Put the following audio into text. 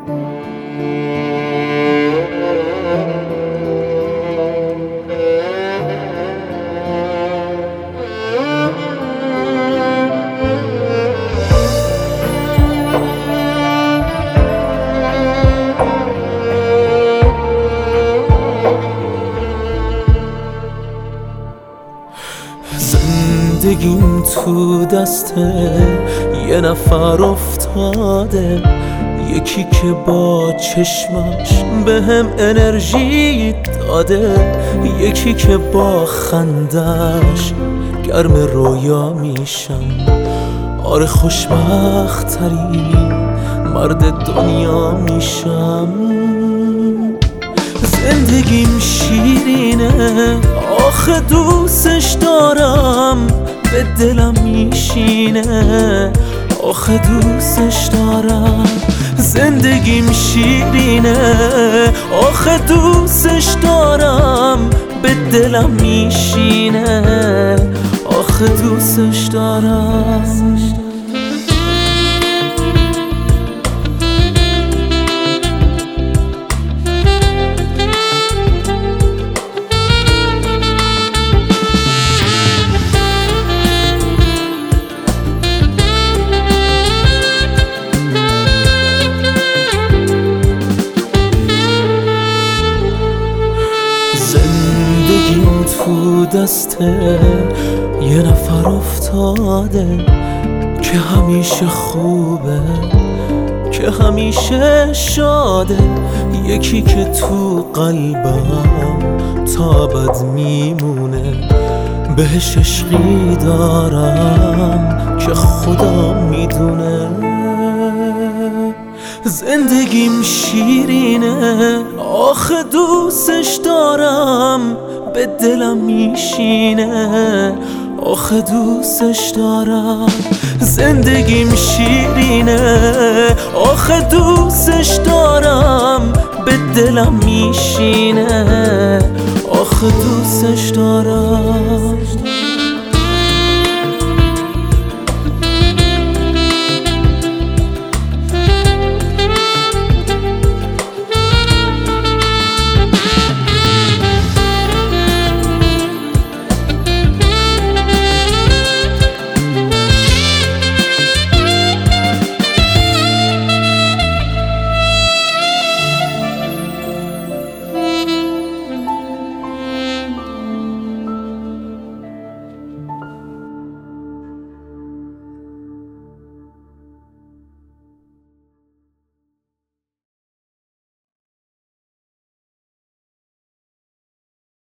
زندگیم تو دست یه نفر افتاده، یکی که با چشماش به هم انرژی داده، یکی که با خندش گرم رویا میشم. آره خوشبخت ترین مرد دنیا میشم. زندگیم شیرینه، آخه دوستش دارم، به دلم میشینه، آخه دوستش دارم. زندگیم شیرینه، آخه دوستش دارم، به دلم میشینه، آخه دوستش دارم. زندگیم تو دست یه نفر افتاده که همیشه خوبه، که همیشه شاده، یکی که تو قلبم تا ابد میمونه. بهش عشقی دارم که خدا میدونه. زندگیم شیرینه، آخه دوستش دارم، به دلم میشینه، آخه دوستش دارم. زندگیم شیرینه، آخه دوستش دارم، به دلم میشینه، آخه دوستش دارم.